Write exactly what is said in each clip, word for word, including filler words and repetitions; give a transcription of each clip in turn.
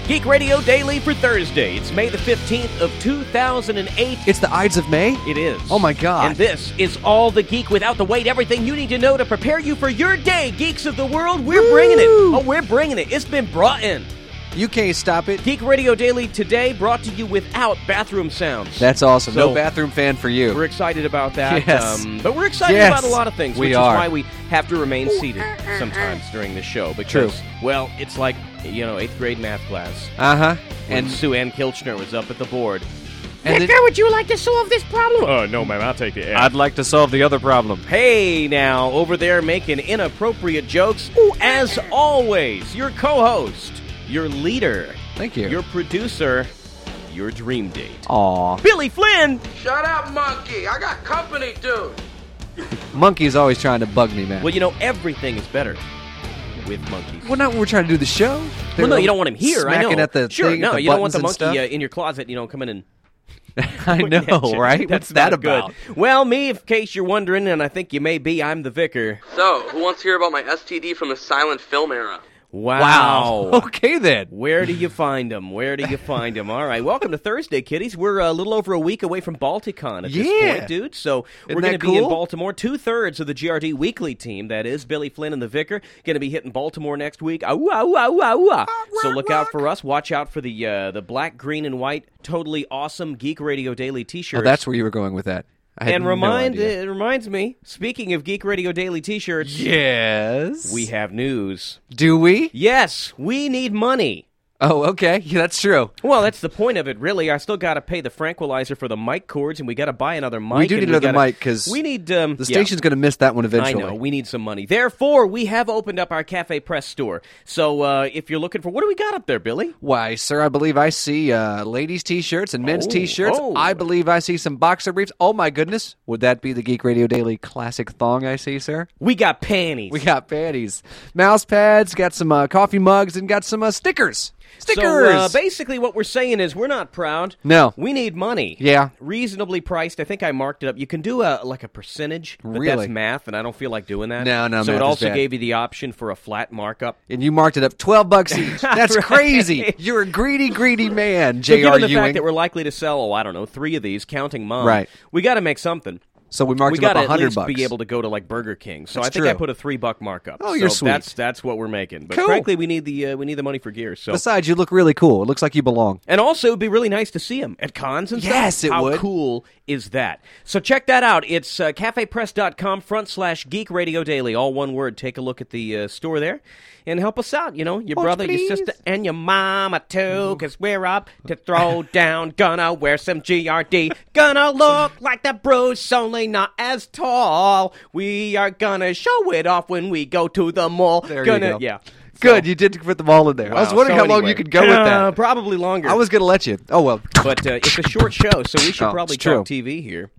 Geek Radio Daily for Thursday. It's May the fifteenth of two thousand eight. It's the Ides of May? It is. Oh, my God. And this is all the geek without the wait. Everything you need to know to prepare you for your day. Geeks of the world, we're Woo! bringing it. Oh, we're bringing it. It's been brought in. You can't stop it. Geek Radio Daily today brought to you without bathroom sounds. That's awesome. So, no bathroom fan for you. We're excited about that. Yes. Um, but we're excited Yes. about a lot of things, We which are. is why we have to remain seated sometimes during the show. Because, True. well, it's like, you know, eighth grade math class. Uh-huh. And And, Sue Ann Kilchner was up at the board. and then, would you like to solve this problem? Oh, no, ma'am, I'll take the I'd like to solve the other problem. Hey, now, over there making inappropriate jokes. As always, your co-host, your leader, Thank you. your producer, your dream date. Aw. Billy Flynn! Shut up, monkey. I got company, dude. Monkey's always trying to bug me, man. Well, you know, everything is better with monkeys. Well, not when we're trying to do the show. Well, no, you don't want him here, I know. Smacking at the sure, thing, no, the you don't want the buttons monkey and uh, stuff. in your closet, you know, coming in. I know, right? That's What's that not good. about? Well, me, in case you're wondering, and I think you may be, I'm the vicar. So, who wants to hear about my S T D from the silent film era? Wow. Okay, then. Where do you find them? Where do you find them? All right, welcome to Thursday, kiddies. We're a little over a week away from Balticon at this Yeah. point, dude. So Isn't we're going to that be in cool? Baltimore. Two-thirds of the G R D weekly team, that is, Billy Flynn and the Vicar, going to be hitting Baltimore next week. Ah, ooh, ah, ooh, ah, ooh, ah, ooh, ah. So look out for us. Watch out for the uh, the black, green, and white, totally awesome Geek Radio Daily t-shirts. Oh, that's where you were going with that. I had and no remind idea. it reminds me, speaking of Geek Radio Daily t-shirts, Yes. we have news. Do we? Yes, we need money. Oh, okay. Yeah, that's true. Well, that's the point of it, really. I still got to pay the tranquilizer for the mic cords, and we got to buy another mic. We do and need another gotta- mic because we need um, the yeah. station's going to miss that one eventually. I know. We need some money. Therefore, we have opened up our Cafe Press store. So uh, if you're looking for... What do we got up there, Billy? Why, sir, I believe I see uh, ladies' T-shirts and men's Oh, T-shirts. oh. I believe I see some boxer briefs. Oh, my goodness. Would that be the Geek Radio Daily Classic Thong I see, sir? We got panties. We got panties. Mouse pads, got some uh, coffee mugs, and got some uh, stickers. Stickers! So uh, basically what we're saying is we're not proud. No. We need money. Yeah. Reasonably priced. I think I marked it up. You can do a like a percentage, but Really? that's math, and I don't feel like doing that. No, no, So math it is also bad. gave you the option for a flat markup. And you marked it up twelve bucks each. That's Right. crazy. You're a greedy, greedy man, So J R. given the Ewing. fact that we're likely to sell, oh, I don't know, three of these, counting mom, Right. we got to make something. So we marked we it up got to a at hundred least bucks. be able to go to like Burger King. So That's I think I true. put a three buck markup. Oh, you're so sweet. That's that's what we're making. But Cool. frankly, we need the uh, we need the money for gear. So Besides, you look really cool. It looks like you belong. and also it'd be really nice to see them at cons and stuff. Yes, it How would. cool is that? So check that out. It's uh, cafepress.com front slash Geek Radio Daily. All one word. Take a look at the uh, store there. And help us out, you know, your Watch, brother, please. your sister, and your mama, too, because we're up to throw down. Gonna wear some G R D. Gonna look like the Bruce, only not as tall. We are gonna show it off when we go to the mall. There you gonna, go. Yeah. Good, you did put them all in there. I was Wow. wondering So how long anyway, you could go with uh, that. Probably longer. I was going to let you. Oh, well. But uh, it's a short show, so we should Oh, probably it's true. talk T V here.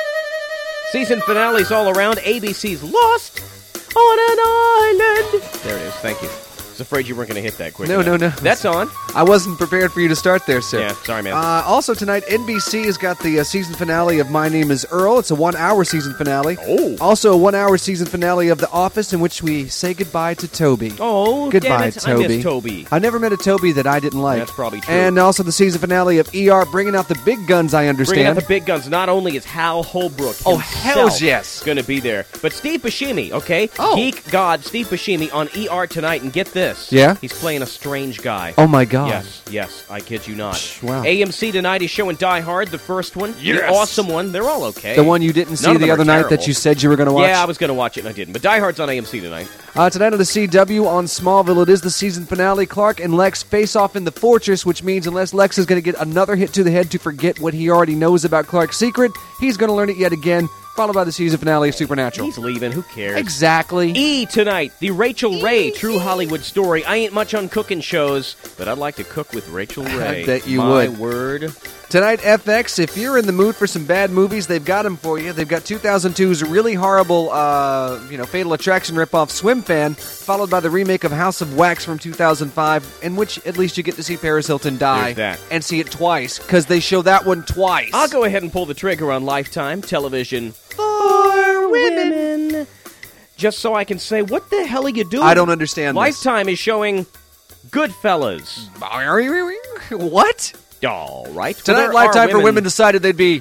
Season finales all around. A B C's Lost on an Island. There it is. Thank you. I was afraid you weren't going to hit that quick No, enough. no, no. That's on. I wasn't prepared for you to start there, sir. Yeah, sorry, man. Uh, also tonight, N B C has got the uh, season finale of My Name is Earl. It's a one-hour season finale. Oh. Also a one-hour season finale of The Office in which we say goodbye to Toby. Oh, Goodbye, damn it. Toby. I miss Toby. I never met a Toby that I didn't like. That's probably true. And also the season finale of E R, bringing out the big guns, I Bringing understand. out the big guns. Not only is Hal Holbrook Oh, himself hells yes. going to be there, but Steve Buscemi, okay? Oh. Geek God Steve Buscemi on E R tonight, and get this. Yeah? He's playing a strange guy. Oh, my God. Yes, yes, I kid you not. Psh, wow. A M C tonight is showing Die Hard, the first one. Yes. The awesome one. They're all okay. The one you didn't None see of them the are other night terrible. that you said you were going to watch? Yeah, I was going to watch it and I didn't. But Die Hard's on A M C tonight. Uh, tonight on the C W on Smallville, it is the season finale. Clark and Lex face off in the Fortress, which means unless Lex is going to get another hit to the head to forget what he already knows about Clark's secret, he's going to learn it yet again, followed by the season finale of Supernatural. He's leaving. Who cares? Exactly. E! Tonight, the Rachel Ray True Hollywood Story. I ain't much on cooking shows, but I'd like to cook with Rachel Ray. bet you My would. word. Tonight, F X, if you're in the mood for some bad movies, they've got them for you. They've got two thousand two's really horrible, uh, you know, Fatal Attraction ripoff Swim Fan, followed by the remake of House of Wax from two thousand five, in which at least you get to see Paris Hilton die There's that. and see it twice, because they show that one twice. I'll go ahead and pull the trigger on Lifetime television for women. Just so I can say, what the hell are you doing? I don't understand this. Lifetime is showing Goodfellas. What? All right. Tonight, Well, there Lifetime are for Women decided they'd be...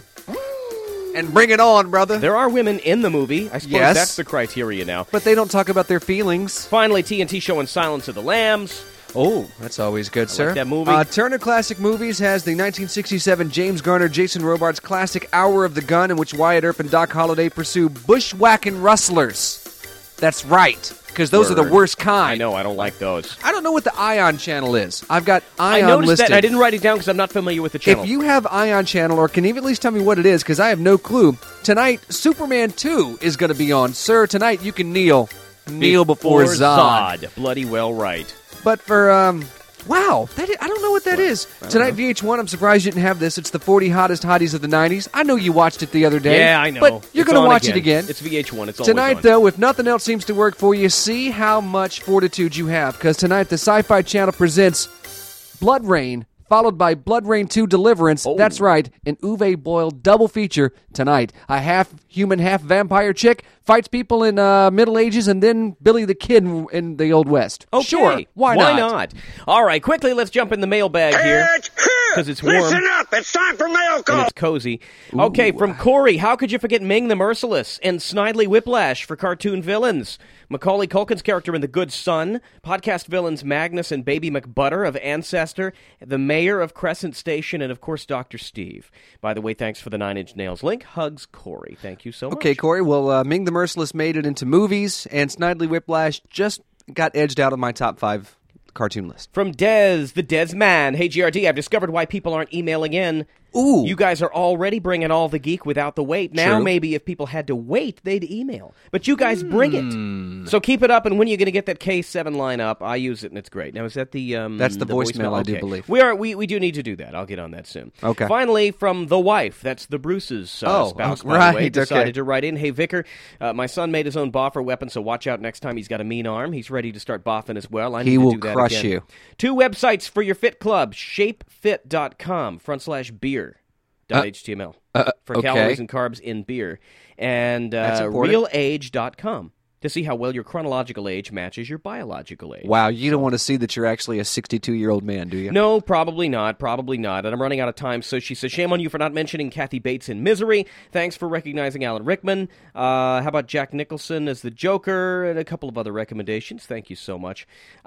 And bring it on, brother. There are women in the movie. I suppose Yes. that's the criteria now. But they don't talk about their feelings. Finally, T N T showing Silence of the Lambs. Oh, that's always good, sir. like that movie. Uh, Turner Classic Movies has the nineteen sixty-seven James Garner, Jason Robards classic Hour of the Gun, in which Wyatt Earp and Doc Holliday pursue bushwhacking rustlers. That's right, because those Word. are the worst kind. I know, I don't like those. I don't know what the Ion channel is. I've got I Ion noticed listed. that. I didn't write it down because I'm not familiar with the channel. If you have Ion channel, or can even at least tell me what it is, because I have no clue, tonight Superman two is going to be on. Sir, tonight you can kneel. Kneel before, Zod. Zod. Bloody well right. But for, um... Wow, that is, I don't know what that is. Tonight, V H one, I'm surprised you didn't have this. It's the forty hottest hotties of the nineties. I know you watched it the other day. Yeah, I know. But you're It's going to on watch again. it again. It's V H one. It's always Tonight, on. though, if nothing else seems to work for you, see how much fortitude you have. Because tonight, the Sci-Fi Channel presents Blood Rain, followed by Blood Rain two Deliverance. Oh. That's right, an Uwe Boll double feature tonight. A half-human, half-vampire chick fights people in uh, Middle Ages, and then Billy the Kid in, in the Old West. Okay. Sure, why, Why not? not? All right, quickly, let's jump in the mailbag here. Because it's warm. Listen up, it's time for mail call. And it's cozy. Okay, from Corey, how could you forget Ming the Merciless and Snidely Whiplash for cartoon villains? Macaulay Culkin's character in The Good Son, podcast villains Magnus and Baby McButter of Ancestor, the mayor of Crescent Station, and, of course, Doctor Steve. By the way, thanks for the Nine Inch Nails link. Hugs, Corey. Thank you so much. Okay, Corey, well, uh, Ming the Merciless made it into movies, and Snidely Whiplash just got edged out of my top five cartoon list. From Dez, the Dez Man. Hey, G R D, I've discovered why people aren't emailing in. Ooh. You guys are already bringing all the geek without the wait. Now True. maybe if people had to wait, they'd email. But you guys bring Hmm. it. So keep it up, and when you're going to get that K seven line up, I use it, and it's great. Now, is that the... Um, That's the voicemail, I do Okay. believe. We are. We, we do need to do that. I'll get on that soon. Okay. Finally, from the wife. That's the Bruce's uh, Oh, spouse, okay, by the way. right, Decided okay. to write in, hey, Vicar, uh, my son made his own boffer weapon, so watch out next time he's got a mean arm. He's ready to start boffing as well. I need He to will do that crush again. you. Two websites for your fit club, shape fit dot com, front slash beer. Uh, H T M L uh, for okay. calories and carbs in beer, and That's uh, important. real age dot com to see how well your chronological age matches your biological age. Wow, you don't want to see that you're actually a sixty-two-year-old man, do you? No, probably not. Probably not. And I'm running out of time, so she says, shame on you for not mentioning Kathy Bates in Misery. Thanks for recognizing Alan Rickman. Uh, how about Jack Nicholson as the Joker? And a couple of other recommendations. Thank you so much.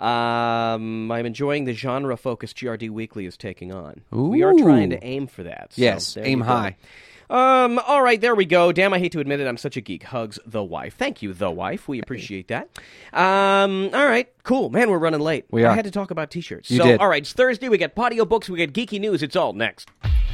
Um, I'm enjoying the genre-focused G R D Weekly is taking on. We are trying to aim for that. So Yes, there aim you go. high. Um, all right, there we go. Damn, I hate to admit it, I'm such a geek. Hugs, the wife. Thank you, the wife. We appreciate that. Um, all right, cool. Man, we're running late. We are. I had to talk about T-shirts. You so, did. all right, it's Thursday. We got Patio Books. We got Geeky News. It's all next.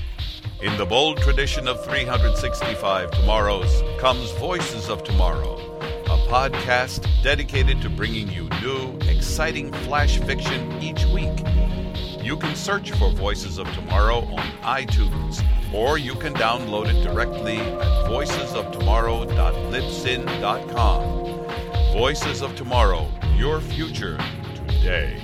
In the bold tradition of three hundred sixty-five Tomorrows comes Voices of Tomorrow, a podcast dedicated to bringing you new, exciting flash fiction each week. You can search for Voices of Tomorrow on iTunes, or you can download it directly at voices of tomorrow dot libsyn dot com. Voices of Tomorrow, your future today.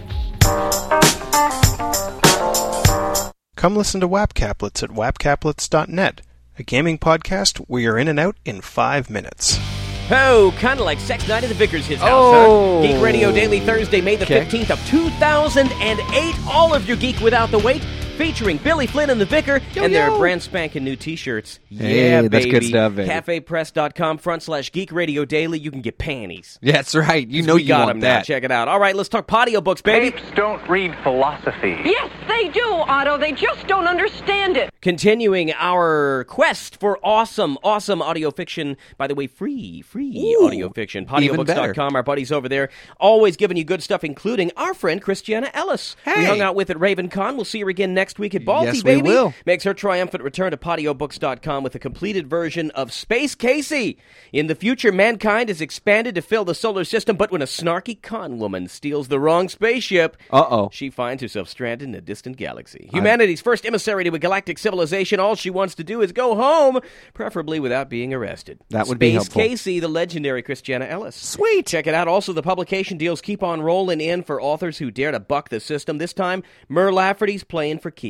Come listen to Wapcaplets at wapcaplets dot net, a gaming podcast where you're in and out in five minutes. Oh, kind of like Sex Night at the Vicar's his house, Oh. huh? Geek Radio Daily Thursday, May the Okay. fifteenth of two thousand eight. All of your Geek Without the Wait, featuring Billy Flynn and the Vicar, and their brand spanking new T-shirts. Hey, yeah, that's baby. good stuff, baby. cafe press dot com front slash Geek Radio Daily. You can get panties. Yeah, that's right. You know we you got want them now. that. Check it out. All right, let's talk patio books, baby. Apes don't read philosophy. Yes, they do, Otto. They just don't understand it. Continuing our quest for awesome, awesome audio fiction. By the way, free, free Ooh, audio fiction. patio even books dot com, our buddies over there. Always giving you good stuff, including our friend Christiana Ellis. We Hey. hung out with at RavenCon. We'll see her again next week at Balti, Yes, we baby. will. Makes her triumphant return to patio books dot com with a completed version of Space Casey. In the future, mankind is expanded to fill the solar system, but when a snarky con woman steals the wrong spaceship, Uh-oh. she finds herself stranded in a distant galaxy. Humanity's first emissary to a galactic civilization, all she wants to do is go home, preferably without being arrested. That would be Space helpful. Casey, the legendary Christiana Ellis. Sweet. Check it out. Also, the publication deals keep on rolling in for authors who dare to buck the system. This time, Mur Lafferty's playing for keeps.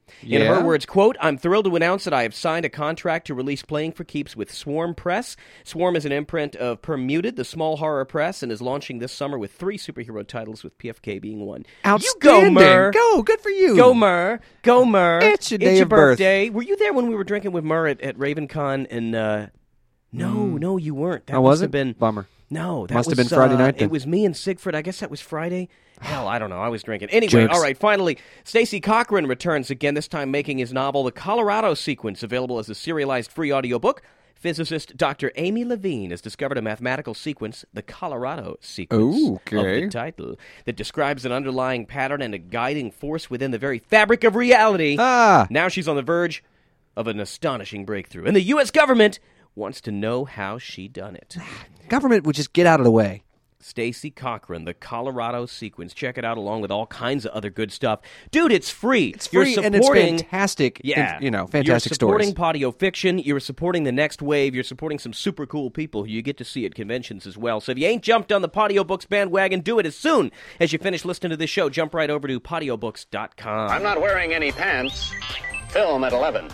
In Yeah? her words, quote, I'm thrilled to announce that I have signed a contract to release Playing for Keeps with Swarm Press. Swarm is an imprint of Permuted, the small horror press, and is launching this summer with three superhero titles, with P F K being one. Outstanding. You go, Murr. Go, good for you. Go, Murr. Go, Murr. It's your day of birth. birthday. Were you there when we were drinking with Murr at, at RavenCon? And, uh, no, no, you weren't. That Oh, must was have it? been... Bummer. No, that Must was, have been Friday uh, night then. It was me and Siegfried. I guess that was Friday. Hell, I don't know. I was drinking. Anyway, Jerks. all right, finally, Stacey Cochran returns again, this time making his novel The Colorado Sequence, available as a serialized free audiobook. Physicist Doctor Amy Levine has discovered a mathematical sequence, the Colorado Sequence, Ooh, okay. of the title, that describes an underlying pattern and a guiding force within the very fabric of reality. Ah. Now she's on the verge of an astonishing breakthrough, and the U S government wants to know how she done it. Government would just get out of the way. Stacey Cochran, The Colorado Sequence. Check it out along with all kinds of other good stuff. Dude, it's free. It's free You're and it's supporting, fantastic. yeah, in- you know, fantastic You're supporting stories. Patio Fiction. You're supporting the next wave. You're supporting some super cool people who you get to see at conventions as well. So if you ain't jumped on the Patio Books bandwagon, do it as soon as you finish listening to this show. Jump right over to patio books dot com. I'm not wearing any pants. Film at eleven.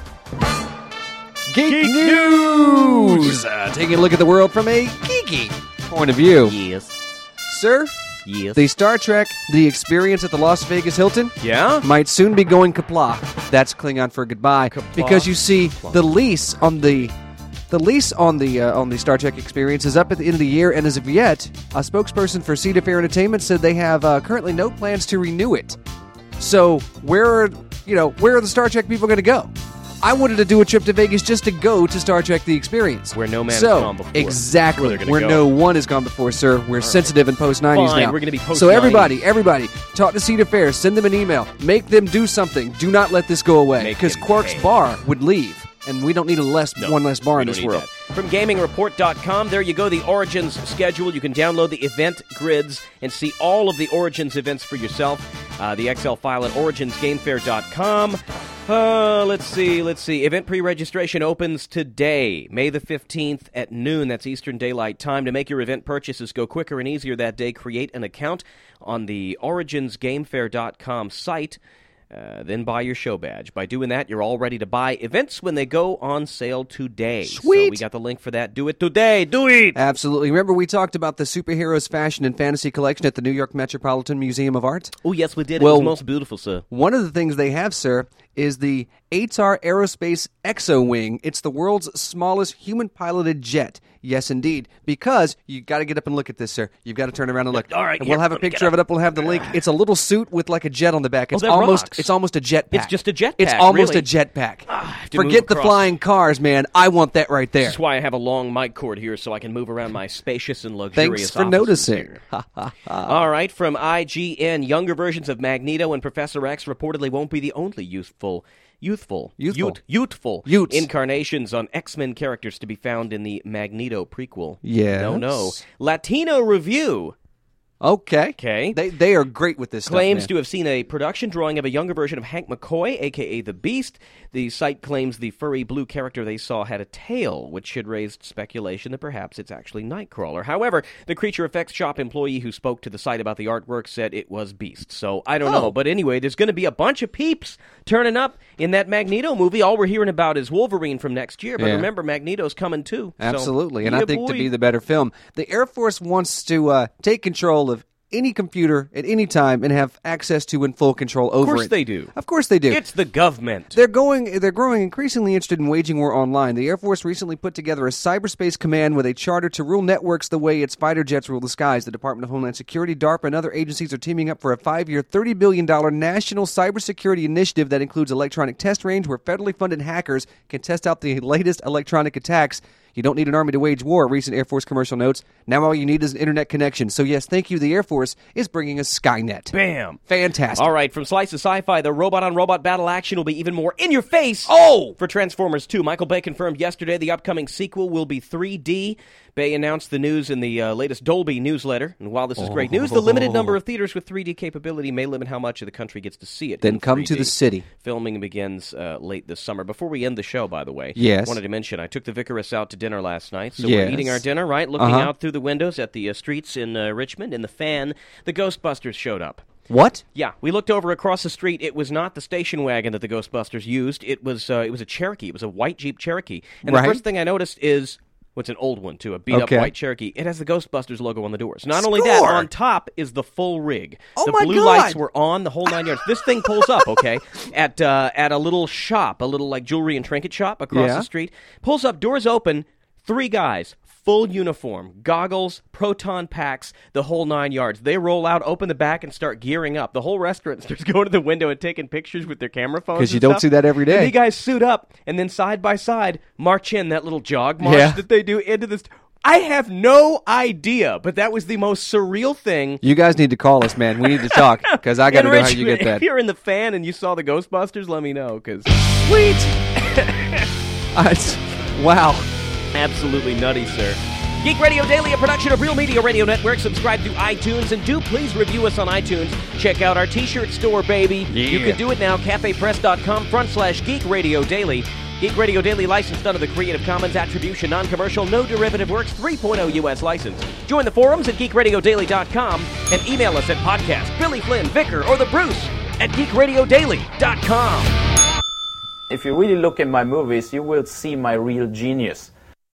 Geek, News! Uh, taking a look at the world from a geeky point of view. Yes. Sir, Yes. the Star Trek The Experience at the Las Vegas Hilton Yeah? might soon be going kapla. That's Klingon for goodbye. Kapla? Because you see, the lease on the the lease on the uh, on the Star Trek Experience is up at the end of the year, and as of yet, a spokesperson for Cedar Fair Entertainment said they have uh, currently no plans to renew it. So where are you know where are the Star Trek people going to go? I wanted to do a trip to Vegas just to go to Star Trek The Experience. Where no man so, has gone before. Exactly. Where they're gonna Where go. no one has gone before, sir. We're sensitive and post-nineties Fine, now. we're gonna be So post-nineties. everybody, everybody, talk to Cedar Fair. Send them an email. Make them do something. Do not let this go away. Make Because them Quark's pay. Bar would leave. And we don't need a less No, one less bar we in don't this need world. that. From gaming report dot com, there you go, the Origins schedule. You can download the event grids and see all of the Origins events for yourself. Uh, the Excel file at origins game fair dot com. Uh, let's see, let's see. Event pre-registration opens today, May the fifteenth at noon. That's Eastern Daylight Time. To make your event purchases go quicker and easier that day, create an account on the origins game fair dot com site. Uh, then buy your show badge. By doing that, you're all ready to buy events when they go on sale today. Sweet. So we got the link for that. Do it today. Do it. Absolutely. Remember we talked about the Superheroes Fashion and Fantasy Collection at the New York Metropolitan Museum of Art? Oh, yes, we did. Well- it was most beautiful, sir. One of the things they have, sir, is the A T A R Aerospace Exo-Wing. It's the world's smallest human-piloted jet. Yes, indeed. Because you got to get up and look at this, sir. You've got to turn around and look. All right, And here, we'll have a let me picture get of it up. We'll have the link. It's a little suit with like a jet on the back. It's that almost rocks. it's almost a jetpack. It's just a jetpack, It's almost really. a jetpack. have to Forget move the across. flying cars, man. I want that right there. That's why I have a long mic cord here so I can move around my spacious and luxurious Thanks for offices noticing. here. All right, from I G N, younger versions of Magneto and Professor X reportedly won't be the only youthful, youthful, Youthful. Youth, youthful Utes. incarnations on X-Men characters to be found in the Magneto prequel. Yes. No, no. Latino Review Okay. Okay. They they are great with this claims stuff, to have seen a production drawing of a younger version of Hank McCoy, a k a. the Beast. The site claims the furry blue character they saw had a tail, which had raised speculation that perhaps it's actually Nightcrawler. However, the creature effects shop employee who spoke to the site about the artwork said it was Beast. So I don't Oh. know. But anyway, there's going to be a bunch of peeps turning up in that Magneto movie. All we're hearing about is Wolverine from next year. But Yeah. remember, Magneto's coming too. So, Absolutely, and yeah, I think to boy. be the better film. The Air Force wants to uh, take control of any computer at any time and have access to and full control over it. Of course they do. Of course they do. It's the government. They're going. They're growing increasingly interested in waging war online. The Air Force recently put together a cyberspace command with a charter to rule networks the way its fighter jets rule the skies. The Department of Homeland Security, DARPA, and other agencies are teaming up for a five-year, thirty billion dollars national cybersecurity initiative that includes electronic test range, where federally funded hackers can test out the latest electronic attacks. You don't need an army to wage war, a recent Air Force commercial notes. Now all you need is an internet connection. So yes, thank you. The Air Force is bringing us Skynet. Bam. Fantastic. All right, from Slice of Sci-Fi, the robot-on-robot battle action will be even more in your face. Oh! For Transformers two, Michael Bay confirmed yesterday the upcoming sequel will be three D. Bay announced the news in the uh, latest Dolby newsletter. And while this is great news, the limited number of theaters with three D capability may limit how much of the country gets to see it. Then in come three to D. the city. Filming begins uh, late this summer. Before we end the show, by the way, Yes. wanted to mention I took the Vicaress out to dinner last night. So Yes. we're eating our dinner, right? Looking Uh-huh. out through the windows at the uh, streets in uh, Richmond. In the fan, the Ghostbusters showed up. What? Yeah, we looked over across the street. It was not the station wagon that the Ghostbusters used. It was uh, it was a Cherokee. It was a white Jeep Cherokee. And Right. the first thing I noticed is, what's an old one, too, a beat-up Okay. white Cherokee. It has the Ghostbusters logo on the doors. Not only that, Score! on top is the full rig. Oh the my blue God! lights were on, the whole nine yards. This thing pulls up, okay, at uh, at a little shop, a little like jewelry and trinket shop across Yeah. the street. Pulls up, doors open, three guys. Full uniform, goggles, proton packs, the whole nine yards. They roll out, open the back, and start gearing up. The whole restaurant starts going to the window and taking pictures with their camera phones. 'Cause you and don't stuff. see that every day. And the guys suit up, and then side by side, march in that little jog march Yeah. that they do into this. I have no idea, but that was the most surreal thing. You guys need to call us, man. We need to talk, because I got to In know how you Richmond. get that. If you're in the fan and you saw the Ghostbusters, let me know, because Sweet! I- wow. absolutely nutty, sir. Geek Radio Daily, a production of Real Media Radio Network. Subscribe through iTunes, and do please review us on iTunes. Check out our t-shirt store, baby. You can do it now, cafepress.com front slash Geek Radio Daily. Geek Radio Daily, licensed under the Creative Commons Attribution, Non-Commercial, No Derivative Works three point oh U S license. Join the forums at geek radio daily dot com and email us at podcast, Billy Flynn, Vicar, or the Bruce at geek radio daily dot com. If you really look at my movies, you will see my real genius.